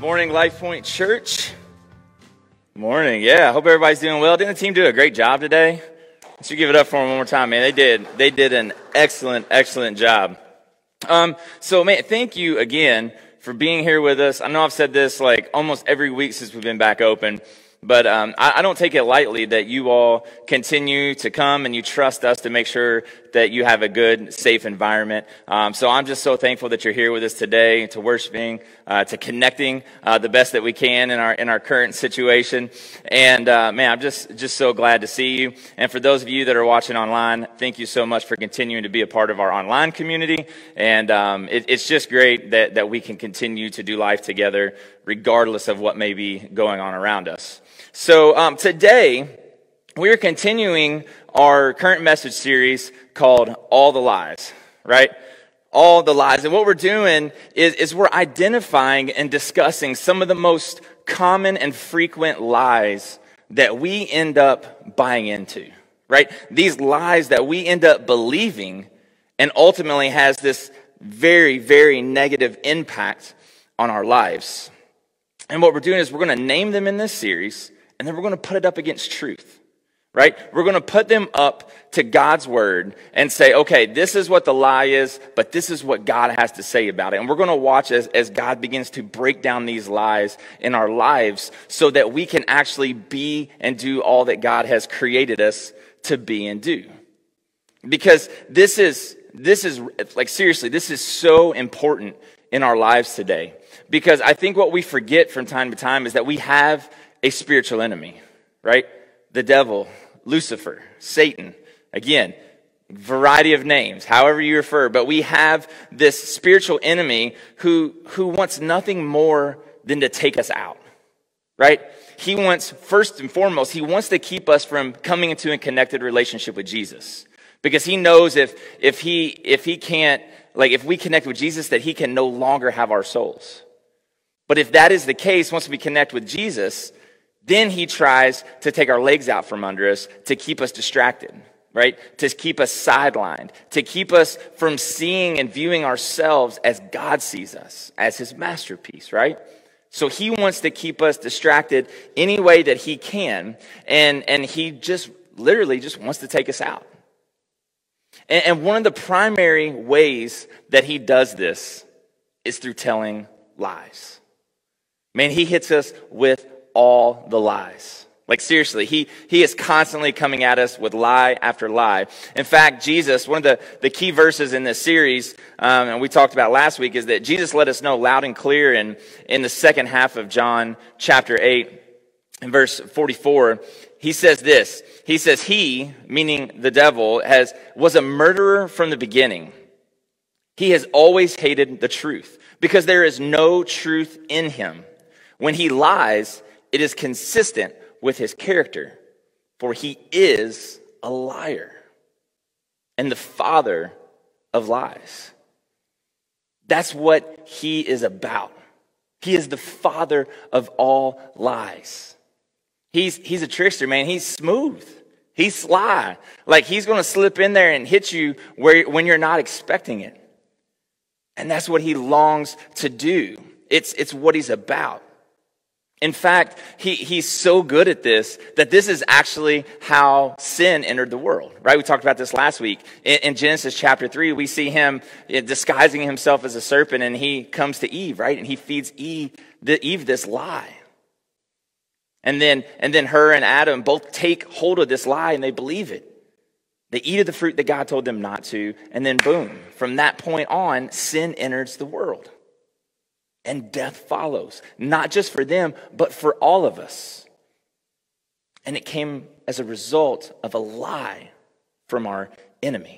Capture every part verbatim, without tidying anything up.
Morning, Life Point Church. Morning, yeah. Hope everybody's doing well. Didn't the team do a great job today? Let's give it up for them one more time, man. They did. They did an excellent, excellent job. Um, so, man, thank you again for being here with us. I know I've said this like almost every week since we've been back open, but um, I, I don't take it lightly that you all continue to come and you trust us to make sure that you have a good, safe environment. Um, so I'm just so thankful that you're here with us today, to worshiping, uh, to connecting uh, the best that we can in our in our current situation. And uh, man, I'm just just so glad to see you. And for those of you that are watching online, thank you so much for continuing to be a part of our online community. And um, it, it's just great that that we can continue to do life together, regardless of what may be going on around us. So um, today, we're continuing our current message series called All the Lies, right? All the Lies. And what we're doing is, is we're identifying and discussing some of the most common and frequent lies that we end up buying into, right? These lies that we end up believing and ultimately has this very, very negative impact on our lives. And what we're doing is we're going to name them in this series, and then we're going to put it up against truth, right? We're going to put them up to God's word and say, okay, this is what the lie is, but this is what God has to say about it. And we're going to watch as, as God begins to break down these lies in our lives so that we can actually be and do all that God has created us to be and do. Because this is, this is like, seriously, this is so important in our lives today. Because I think what we forget from time to time is that we have a spiritual enemy, right? The devil, Lucifer, Satan, again, variety of names, however you refer, but we have this spiritual enemy who, who wants nothing more than to take us out, right? He wants, first and foremost, he wants to keep us from coming into a connected relationship with Jesus. Because he knows if, if he, if he can't, like if we connect with Jesus, that he can no longer have our souls. But if that is the case, once we connect with Jesus, then he tries to take our legs out from under us to keep us distracted, right? To keep us sidelined, to keep us from seeing and viewing ourselves as God sees us, as his masterpiece, right? So he wants to keep us distracted any way that he can, and, and he just literally just wants to take us out. And, and one of the primary ways that he does this is through telling lies. Man, he hits us with all the lies. Like seriously, he, he is constantly coming at us with lie after lie. In fact, Jesus, one of the, the key verses in this series, um, and we talked about last week, is that Jesus let us know loud and clear in, in the second half of John chapter eight, in verse forty-four, he says this. He says, he, meaning the devil, has was a murderer from the beginning. He has always hated the truth because there is no truth in him. When he lies, it is consistent with his character, for he is a liar and the father of lies. That's what he is about. He is the father of all lies. He's, he's a trickster, man. He's smooth. He's sly. Like he's going to slip in there and hit you where, when you're not expecting it. And that's what he longs to do. It's, it's what he's about. In fact, he, he's so good at this that this is actually how sin entered the world, right? We talked about this last week. In, in Genesis chapter three, we see him disguising himself as a serpent, and he comes to Eve, right? And he feeds Eve, the, Eve this lie. And then, and then her and Adam both take hold of this lie and they believe it. They eat of the fruit that God told them not to, and then boom, from that point on, sin enters the world. And death follows, not just for them, but for all of us. And it came as a result of a lie from our enemy.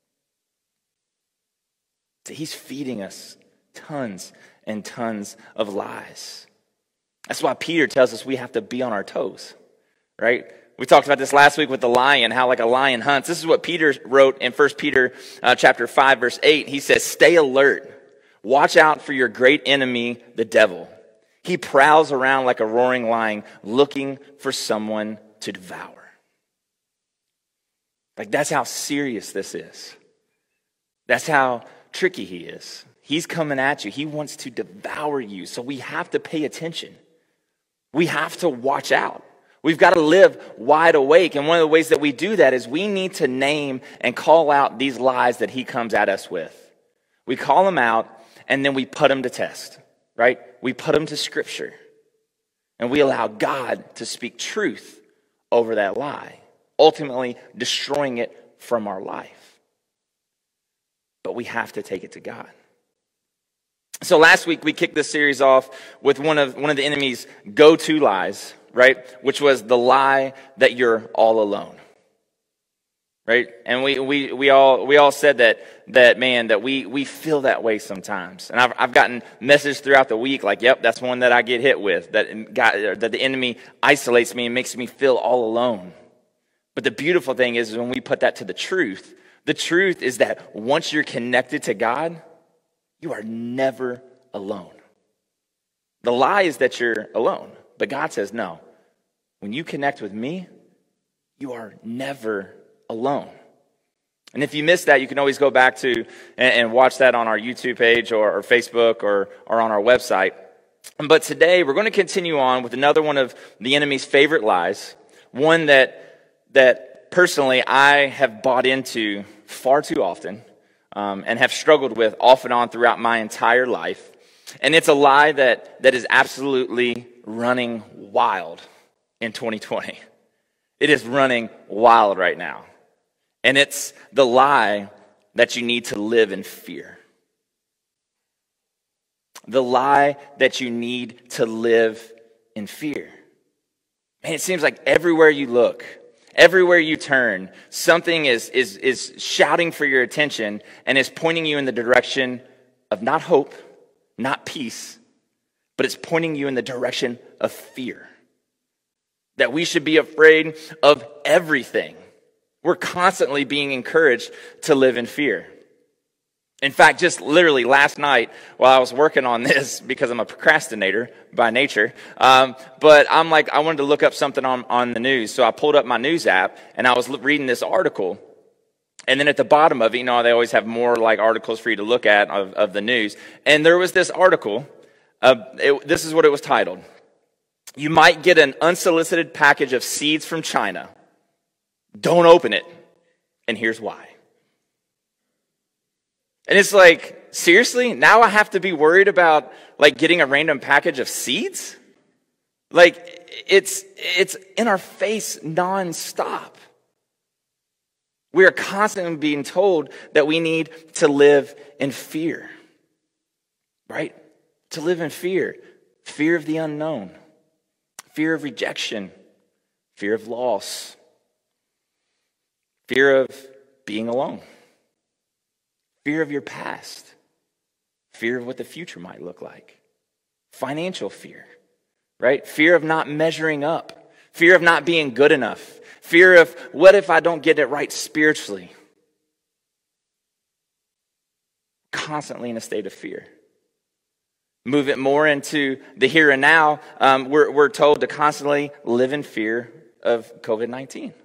So he's feeding us tons and tons of lies. That's why Peter tells us we have to be on our toes, right? We talked about this last week with the lion, how like a lion hunts. This is what Peter wrote in First Peter uh, chapter five, verse eight. He says, stay alert. Watch out for your great enemy, the devil. He prowls around like a roaring lion, looking for someone to devour. Like that's how serious this is. That's how tricky he is. He's coming at you. He wants to devour you. So we have to pay attention. We have to watch out. We've got to live wide awake. And one of the ways that we do that is we need to name and call out these lies that he comes at us with. We call them out, and then we put them to test, right? We put them to Scripture. And we allow God to speak truth over that lie, ultimately destroying it from our life. But we have to take it to God. So last week we kicked this series off with one of one of the enemy's go-to lies, right? Which was the lie that you're all alone. Right? And we we we all we all said that that man that we we feel that way sometimes. And I've I've gotten messages throughout the week like, yep, that's one that I get hit with, that God, that the enemy isolates me and makes me feel all alone. But the beautiful thing is when we put that to the truth, the truth is that once you're connected to God, you are never alone. The lie is that you're alone, but God says no. When you connect with me, you are never alone. And if you missed that, you can always go back to and, and watch that on our YouTube page or, or Facebook or, or on our website. But today we're going to continue on with another one of the enemy's favorite lies, one that that personally I have bought into far too often um, and have struggled with off and on throughout my entire life. And it's a lie that that is absolutely running wild in twenty twenty. It is running wild right now. And it's the lie that you need to live in fear. The lie that you need to live in fear. And it seems like everywhere you look, everywhere you turn, something is, is, is shouting for your attention and is pointing you in the direction of not hope, not peace, but it's pointing you in the direction of fear. That we should be afraid of everything. We're constantly being encouraged to live in fear. In fact, just literally last night while I was working on this, because I'm a procrastinator by nature, um, but I'm like, I wanted to look up something on, on the news. So I pulled up my news app and I was reading this article. And then at the bottom of it, you know, they always have more like articles for you to look at of, of the news. And there was this article. Uh, it, this is what it was titled. You might get an unsolicited package of seeds from China. Don't open it. And here's why. And it's like, seriously? Now I have to be worried about like getting a random package of seeds? Like it's it's in our face nonstop. We are constantly being told that we need to live in fear. Right? To live in fear. Fear of the unknown. Fear of rejection. Fear of loss. Fear of being alone. Fear of your past. Fear of what the future might look like. Financial fear, right? Fear of not measuring up. Fear of not being good enough. Fear of what if I don't get it right spiritually? Constantly in a state of fear. Move it more into the here and now. Um, we're, we're told to constantly live in fear of covid nineteen.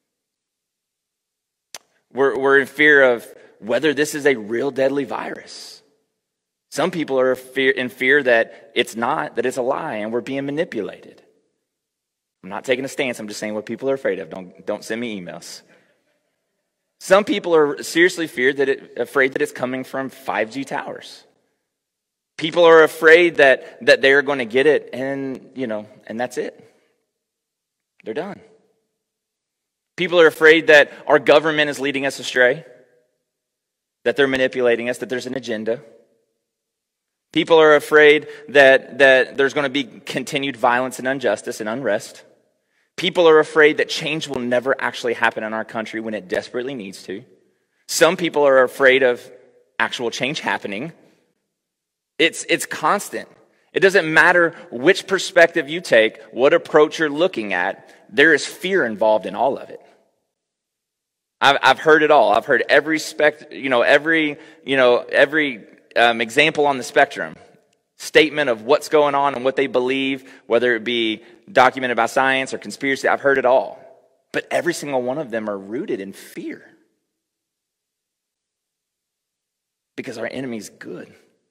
We're, we're in fear of whether this is a real deadly virus. Some people are fear, in fear that it's not, that it's a lie, and we're being manipulated. I'm not taking a stance. I'm just saying what people are afraid of. Don't, don't send me emails. Some people are seriously feared that it, afraid that it's coming from five G towers. People are afraid that, that they're going to get it, and, you know, and that's it. They're done. People are afraid that our government is leading us astray, that they're manipulating us, that there's an agenda. People are afraid that, that there's going to be continued violence and injustice and unrest. People are afraid that change will never actually happen in our country when it desperately needs to. Some people are afraid of actual change happening. It's, it's constant. It doesn't matter which perspective you take, what approach you're looking at, there is fear involved in all of it. I've, I've heard it all. I've heard every spec, you know, every, you know, every um, example on the spectrum, statement of what's going on and what they believe, whether it be documented by science or conspiracy. I've heard it all. But every single one of them are rooted in fear. Because our enemy's good.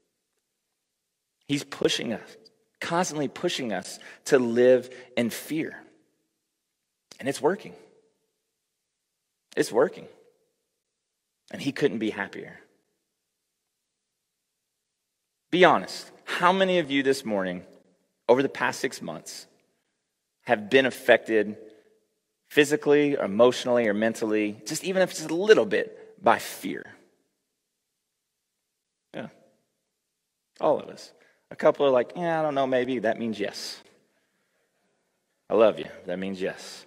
He's pushing us, constantly pushing us to live in fear. And it's working. It's working. And he couldn't be happier. Be honest. How many of you this morning, over the past six months, have been affected physically, or emotionally, or mentally, just even if it's a little bit, by fear? Yeah. All of us. A couple are like, yeah, I don't know, maybe. That means yes. I love you. That means yes.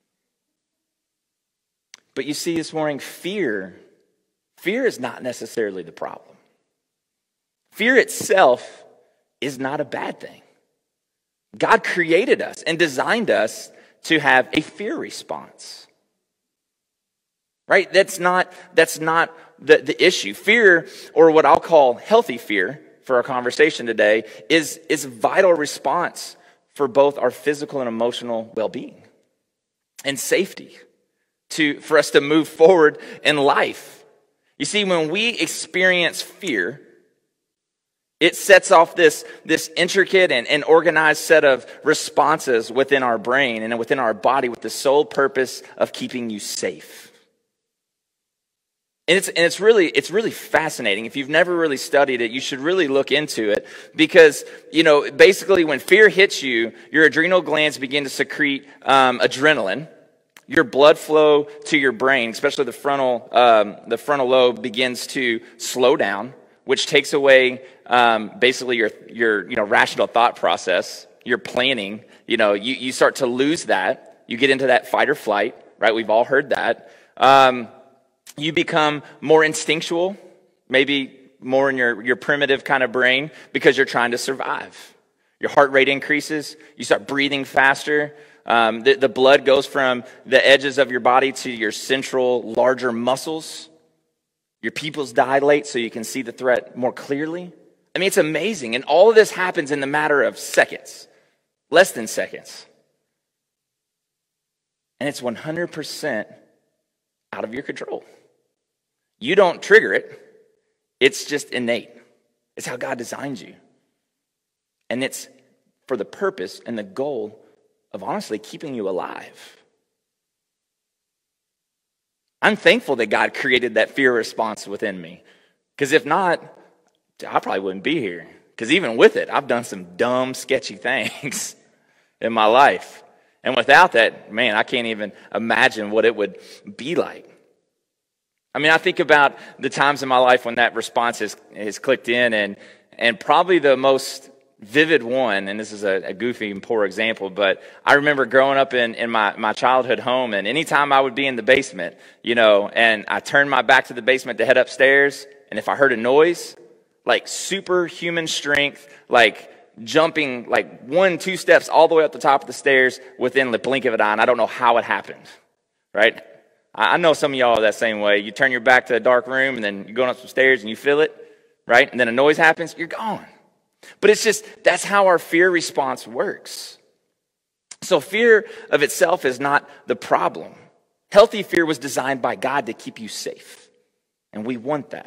But you see this morning, fear, fear is not necessarily the problem. Fear itself is not a bad thing. God created us and designed us to have a fear response. Right? That's not, that's not the, the issue. Fear, or what I'll call healthy fear for our conversation today, is, is a vital response for both our physical and emotional well-being and safety. To, for us to move forward in life. You see, when we experience fear, it sets off this, this intricate and, and organized set of responses within our brain and within our body with the sole purpose of keeping you safe. And it's, and it's really, it's really fascinating. If you've never really studied it, you should really look into it, because, you know, basically when fear hits you, your adrenal glands begin to secrete um, adrenaline. Your blood flow to your brain, especially the frontal, um, the frontal lobe, begins to slow down, which takes away um, basically your your you know rational thought process, your planning. You know, you, you start to lose that. You get into that fight or flight, right? We've all heard that. Um, you become more instinctual, maybe more in your your primitive kind of brain, because you're trying to survive. Your heart rate increases. You start breathing faster. Um, the, the blood goes from the edges of your body to your central larger muscles. Your pupils dilate so you can see the threat more clearly. I mean, it's amazing. And all of this happens in the matter of seconds, less than seconds. And it's one hundred percent out of your control. You don't trigger it. It's just innate. It's how God designed you. And it's for the purpose and the goal of honestly keeping you alive. I'm thankful that God created that fear response within me. Because if not, I probably wouldn't be here. Because even with it, I've done some dumb, sketchy things in my life. And without that, man, I can't even imagine what it would be like. I mean, I think about the times in my life when that response has, has clicked in, and, and probably the most vivid one, and this is a, a goofy and poor example, but I remember growing up in, in my, my childhood home, and anytime I would be in the basement, you know, and I turned my back to the basement to head upstairs, and if I heard a noise, like superhuman strength, like jumping like one, two steps all the way up the top of the stairs within the blink of an eye, and I don't know how it happened, right? I, I know some of y'all are that same way. You turn your back to a dark room, and then you're going up some stairs, and you feel it, right? And then a noise happens, you're gone. But it's just, that's how our fear response works. So fear of itself is not the problem. Healthy fear was designed by God to keep you safe. And we want that.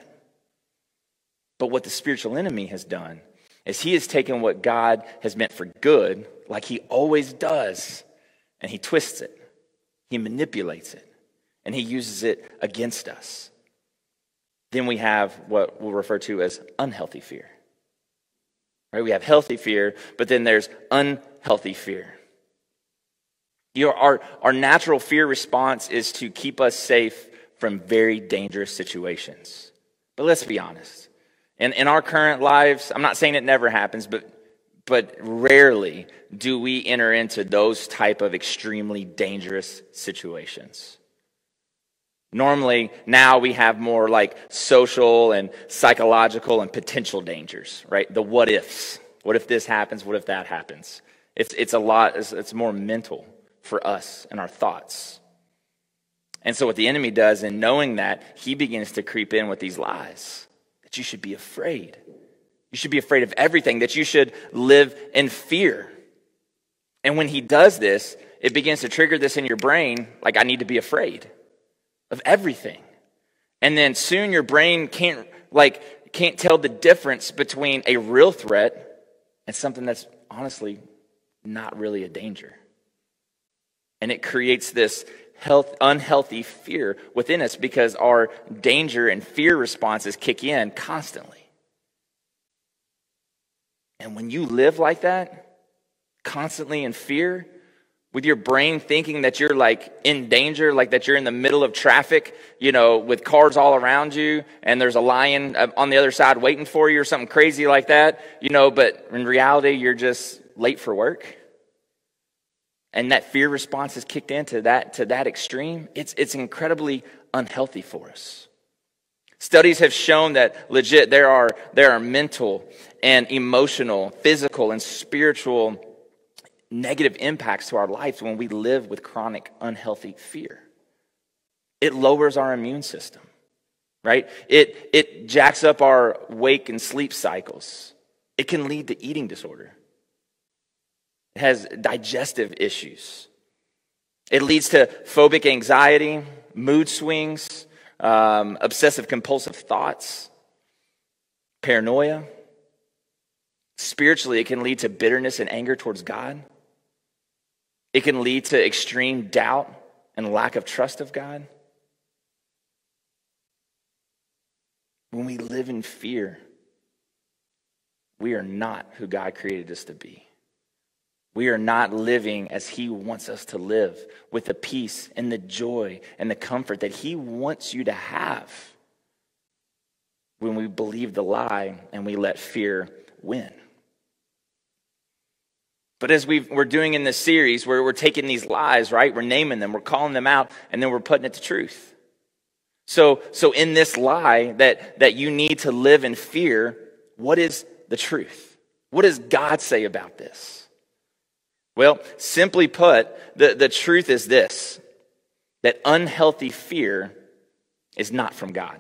But what the spiritual enemy has done is he has taken what God has meant for good, like he always does, and he twists it. He manipulates it. And he uses it against us. Then we have what we'll refer to as unhealthy fear. Right? We have healthy fear, but then there's unhealthy fear. You know, our, our natural fear response is to keep us safe from very dangerous situations. But let's be honest. In, in our current lives, I'm not saying it never happens, but, but rarely do we enter into those type of extremely dangerous situations. Normally, now we have more like social and psychological and potential dangers, right? The what ifs. What if this happens? What if that happens? It's, it's a lot, it's, it's more mental for us and our thoughts. And so what the enemy does in knowing that, he begins to creep in with these lies. That you should be afraid. You should be afraid of everything. That you should live in fear. And when he does this, it begins to trigger this in your brain, like I need to be afraid of everything. And then soon your brain can't like can't tell the difference between a real threat It's something that's honestly not really a danger. And it creates this health, unhealthy fear within us because our danger and fear responses kick in constantly. And when you live like that, constantly in fear, with your brain thinking that you're like in danger, like that you're in the middle of traffic, you know, with cars all around you, and there's a lion on the other side waiting for you or something crazy like that, you know, but in reality, you're just late for work. And that fear response is kicked into that to that extreme. It's it's incredibly unhealthy for us. Studies have shown that legit there are there are mental and emotional, physical and spiritual negative impacts to our lives when we live with chronic unhealthy fear. It lowers our immune system, right? It it jacks up our wake and sleep cycles. It can lead to eating disorder. It has digestive issues. It leads to phobic anxiety, mood swings, um, obsessive compulsive thoughts, paranoia. Spiritually, it can lead to bitterness and anger towards God. It can lead to extreme doubt and lack of trust of God. When we live in fear, we are not who God created us to be. We are not living as He wants us to live, with the peace and the joy and the comfort that He wants you to have when we believe the lie and we let fear win. But as we've, we're doing in this series, where we're taking these lies, right? We're naming them, we're calling them out, and then we're putting it to truth. So, so in this lie that, that you need to live in fear, what is the truth? What does God say about this? Well, simply put, the, the truth is this, that unhealthy fear is not from God.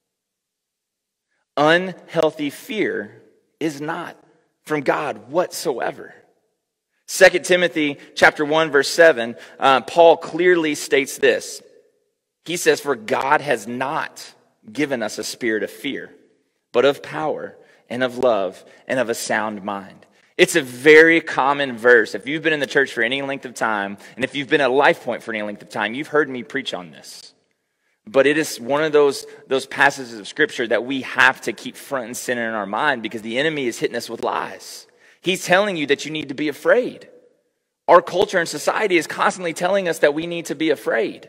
Unhealthy fear is not from God whatsoever. Second Timothy chapter one, verse seven, uh, Paul clearly states this. He says, "For God has not given us a spirit of fear, but of power and of love and of a sound mind." It's a very common verse. If you've been in the church for any length of time, and if you've been at Life Point for any length of time, you've heard me preach on this. But it is one of those, those passages of Scripture that we have to keep front and center in our mind, because the enemy is hitting us with lies. He's telling you that you need to be afraid. Our culture and society is constantly telling us that we need to be afraid.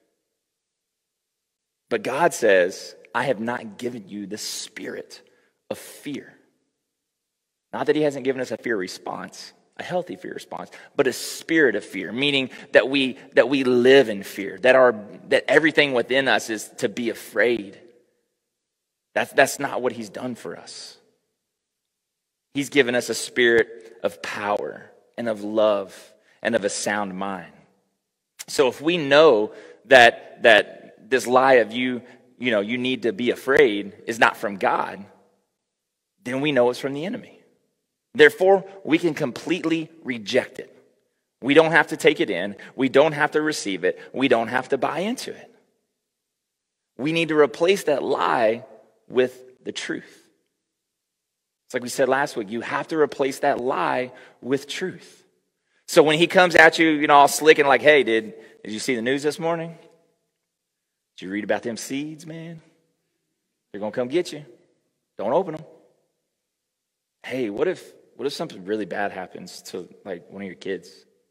But God says, "I have not given you the spirit of fear." Not that He hasn't given us a fear response, a healthy fear response, but a spirit of fear, meaning that we that we live in fear, that our that everything within us is to be afraid. That's that's not what He's done for us. He's given us a spirit of power and of love and of a sound mind. So if we know that that this lie of you, you know, you need to be afraid is not from God, then we know it's from the enemy. Therefore, we can completely reject it. We don't have to take it in. We don't have to receive it. We don't have to buy into it. We need to replace that lie with the truth. It's like we said last week, you have to replace that lie with truth. So when he comes at you, you know, all slick and like, "Hey, did, did you see the news this morning? Did you read about them seeds, man? They're going to come get you. Don't open them. Hey, what if what if something really bad happens to like one of your kids?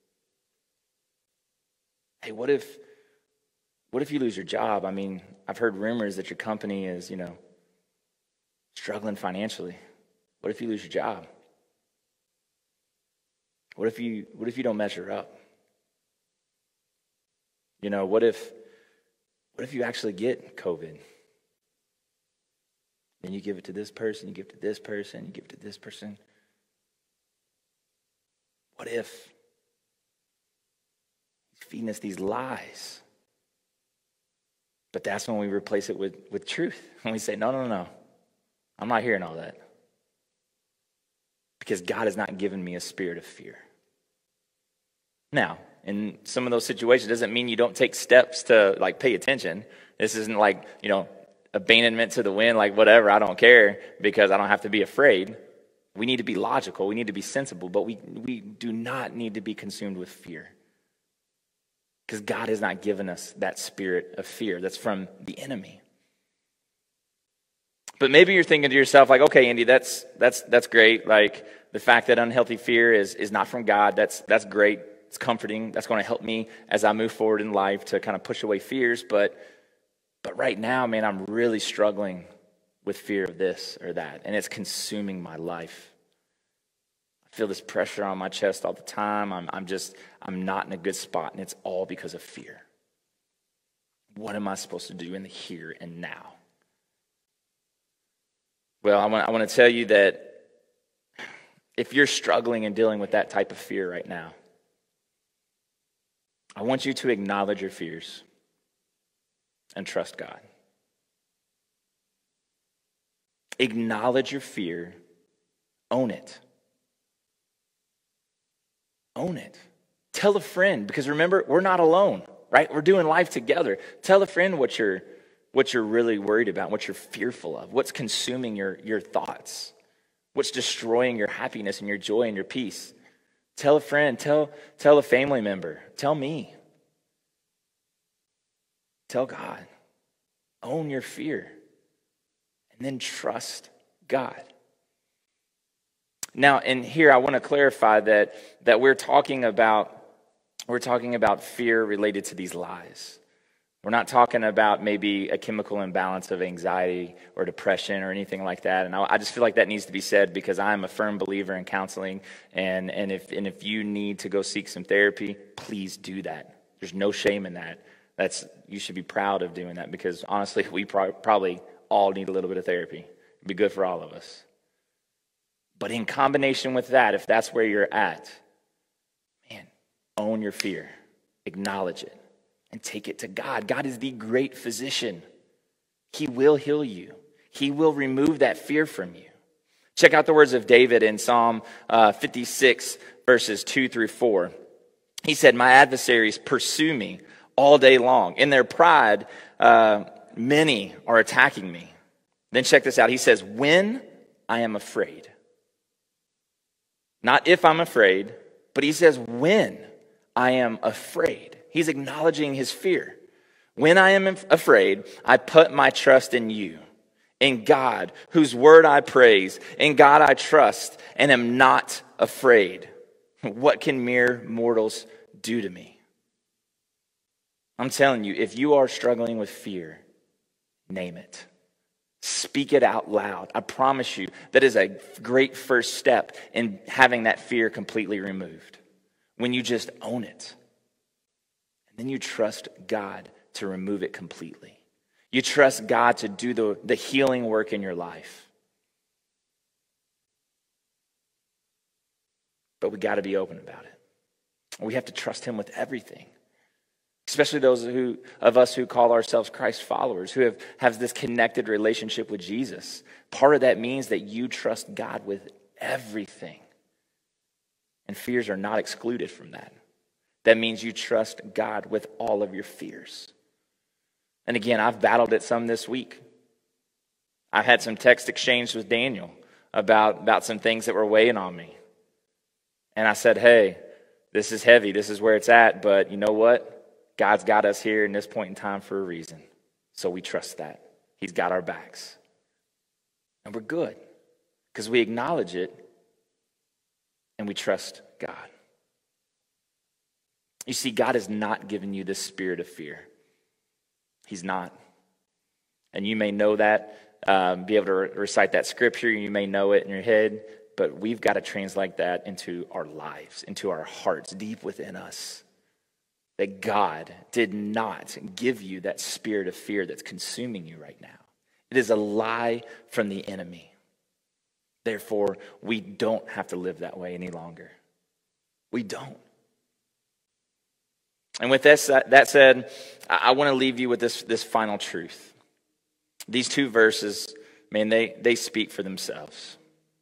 Hey, what if what if you lose your job? I mean, I've heard rumors that your company is, you know, struggling financially. What if you lose your job? What if you what if you don't measure up? You know, what if what if you actually get COVID? And you give it to this person, you give it to this person, you give it to this person. What if? He's feeding us these lies. But that's when we replace it with, with truth. When we say, no, no, no, I'm not hearing all that. Because God has not given me a spirit of fear. Now, in some of those situations, doesn't mean you don't take steps to like pay attention. This isn't like, you know, abandonment to the wind, like whatever, I don't care because I don't have to be afraid. We need to be logical. We need to be sensible, but we, we do not need to be consumed with fear. Because God has not given us that spirit of fear. That's from the enemy. But maybe you're thinking to yourself, like, okay, Andy, that's that's that's great. Like, the fact that unhealthy fear is is not from God, that's that's great. It's comforting. That's going to help me as I move forward in life to kind of push away fears. But but right now, man, I'm really struggling with fear of this or that, and it's consuming my life. I feel this pressure on my chest all the time. I'm I'm just I'm not in a good spot, and it's all because of fear. What am I supposed to do in the here and now? Well, I want, I want to tell you that if you're struggling and dealing with that type of fear right now, I want you to acknowledge your fears and trust God. Acknowledge your fear, own it. Own it. Tell a friend, because remember, we're not alone, right? We're doing life together. Tell a friend what you're what you're really worried about, what you're fearful of, what's consuming your, your thoughts, what's destroying your happiness and your joy and your peace. Tell a friend, tell, tell a family member, tell me. Tell God. Own your fear. And then trust God. Now, and here I want to clarify that, that we're talking about, we're talking about fear related to these lies. We're not talking about maybe a chemical imbalance of anxiety or depression or anything like that. And I, I just feel like that needs to be said because I'm a firm believer in counseling. And, and, if, and if you need to go seek some therapy, please do that. There's no shame in that. That's you should be proud of doing that because honestly, we pro- probably all need a little bit of therapy. It'd be good for all of us. But in combination with that, if that's where you're at, man, own your fear. Acknowledge it. And take it to God. God is the great physician. He will heal you. He will remove that fear from you. Check out the words of David in Psalm uh, fifty-six, verses two through four. He said, "My adversaries pursue me all day long. In their pride, uh, many are attacking me." Then check this out. He says, "When I am afraid." Not if I'm afraid, but he says, when I am afraid. He's acknowledging his fear. When I am afraid, I put my trust in you, in God, whose word I praise, in God I trust, and am not afraid. What can mere mortals do to me? I'm telling you, if you are struggling with fear, name it. Speak it out loud. I promise you, that is a great first step in having that fear completely removed. When you just own it. Then you trust God to remove it completely. You trust God to do the, the healing work in your life. But we got to be open about it. We have to trust him with everything. Especially those who of us who call ourselves Christ followers, who have, have this connected relationship with Jesus. Part of that means that you trust God with everything. And fears are not excluded from that. That means you trust God with all of your fears. And again, I've battled it some this week. I've had some text exchange with Daniel about, about some things that were weighing on me. And I said, hey, this is heavy. This is where it's at. But you know what? God's got us here in this point in time for a reason. So we trust that. He's got our backs. And we're good because we acknowledge it and we trust God. You see, God has not given you this spirit of fear. He's not. And you may know that, um, be able to re- recite that scripture, you may know it in your head, but we've got to translate that into our lives, into our hearts, deep within us. That God did not give you that spirit of fear that's consuming you right now. It is a lie from the enemy. Therefore, we don't have to live that way any longer. We don't. And with this, that said, I want to leave you with this, this final truth. These two verses, man, they, they speak for themselves.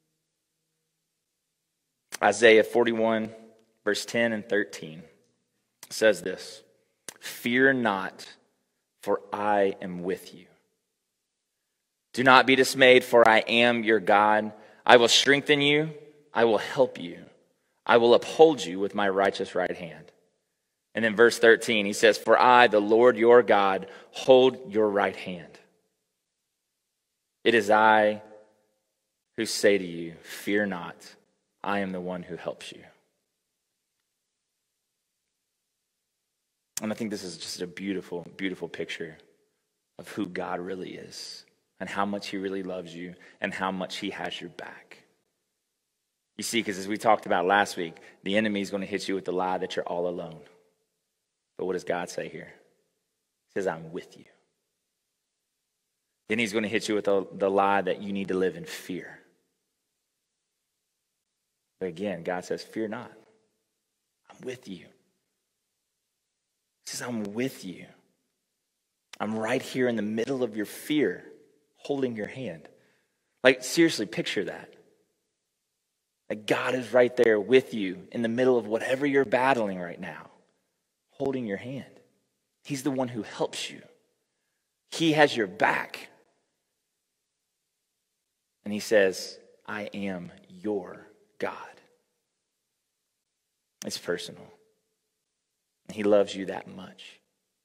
Isaiah forty-one, verse ten and thirteen says this, "Fear not, for I am with you. Do not be dismayed, for I am your God. I will strengthen you. I will help you. I will uphold you with my righteous right hand. And then verse thirteen, he says, for I, the Lord your God, hold your right hand. It is I who say to you, fear not, I am the one who helps you. And I think this is just a beautiful, beautiful picture of who God really is and how much he really loves you and how much he has your back. You see, because as we talked about last week, the enemy is going to hit you with the lie that you're all alone. But what does God say here? He says, I'm with you. Then he's going to hit you with the, the lie that you need to live in fear. But again, God says, fear not. I'm with you. He says, I'm with you. I'm right here in the middle of your fear, holding your hand. Like, seriously, picture that. Like, God is right there with you in the middle of whatever you're battling right now, holding your hand. He's the one who helps you. He has your back. And he says, I am your God. It's personal. And he loves you that much.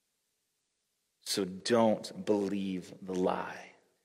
So don't believe the lie.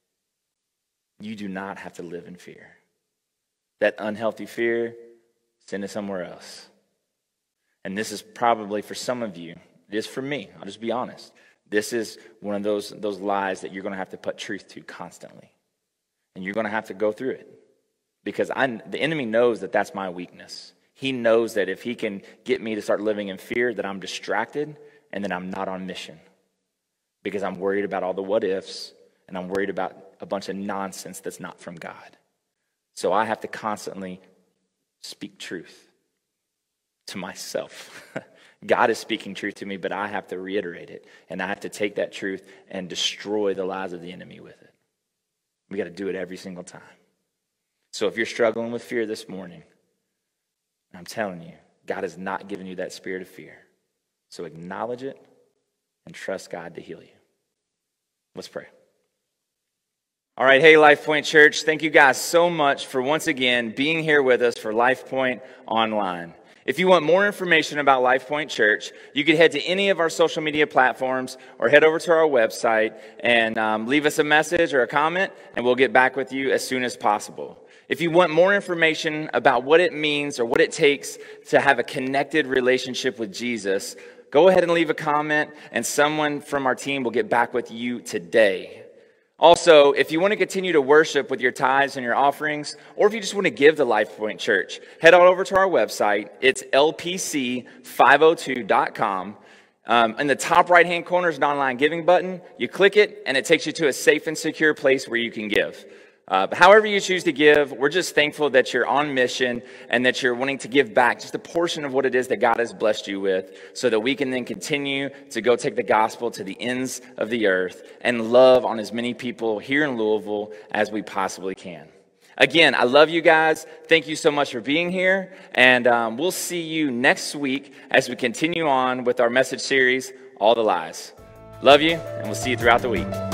You do not have to live in fear. That unhealthy fear, send it somewhere else. And this is probably for some of you, it is for me, I'll just be honest. This is one of those, those lies that you're going to have to put truth to constantly. And you're going to have to go through it. Because I, the enemy knows that that's my weakness. He knows that if he can get me to start living in fear, that I'm distracted and that I'm not on mission. Because I'm worried about all the what ifs, and I'm worried about a bunch of nonsense that's not from God. So I have to constantly speak truth to myself. God is speaking truth to me, but I have to reiterate it. And I have to take that truth and destroy the lies of the enemy with it. We got to do it every single time. So if you're struggling with fear this morning, I'm telling you, God has not given you that spirit of fear. So acknowledge it and trust God to heal you. Let's pray. All right, hey, LifePoint Church, thank you guys so much for once again being here with us for LifePoint Online. If you want more information about LifePoint Church, you can head to any of our social media platforms or head over to our website and um, leave us a message or a comment, and we'll get back with you as soon as possible. If you want more information about what it means or what it takes to have a connected relationship with Jesus, go ahead and leave a comment, and someone from our team will get back with you today. Also, if you want to continue to worship with your tithes and your offerings, or if you just want to give to LifePoint Church, head on over to our website. It's L P C five oh two dot com. Um, in the top right-hand corner is an online giving button. You click it, and it takes you to a safe and secure place where you can give. Uh, but however you choose to give, we're just thankful that you're on mission and that you're wanting to give back just a portion of what it is that God has blessed you with, so that we can then continue to go take the gospel to the ends of the earth and love on as many people here in Louisville as we possibly can. Again, I love you guys. Thank you so much for being here. And um, we'll see you next week as we continue on with our message series, All the Lies. Love you, and we'll see you throughout the week.